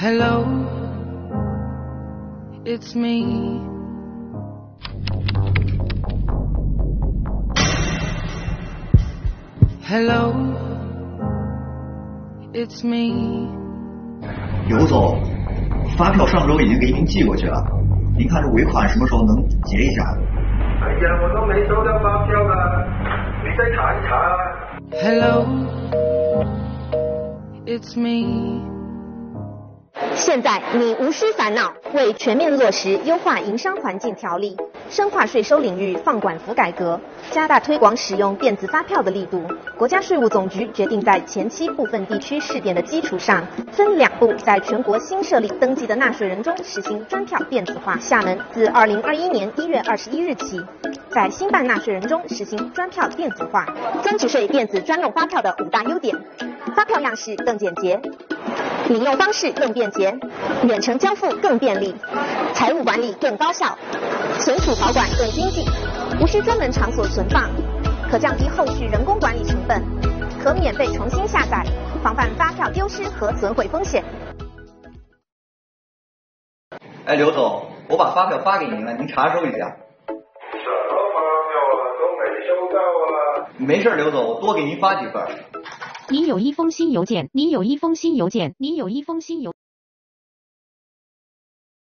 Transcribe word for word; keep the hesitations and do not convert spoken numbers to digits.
Hello, it's me. Hello, it's me. 刘总，发票上周已经给您寄过去了，您看这尾款什么时候能结一下？ 哎呀，我都没收到发票了，你再查一查啊。 Hello, it's me. 现在你无需烦恼，为全面落实优化营商环境条例，深化税收领域放管服改革，加大推广使用电子发票的力度，国家税务总局决定在前期部分地区试点的基础上，分两步在全国新设立登记的纳税人中实行专票电子化。厦门自二零二一年一月二十一日起，在新办纳税人中实行专票电子化。增值税电子专用发票的五大优点：发票样式更简洁，领用方式更便捷，远程交付更便利，财务管理更高效，存储保管更经济，无需专门场所存放，可降低后续人工管理成本，可免费重新下载，防范发票丢失和损毁风险。 哎，刘总，我把发票发给您了，您查收一下。 什么发票啊，都没收到啊。 没事，刘总，我多给您发几份。 您有一封新邮件，您有一封新邮件，您有一封新邮。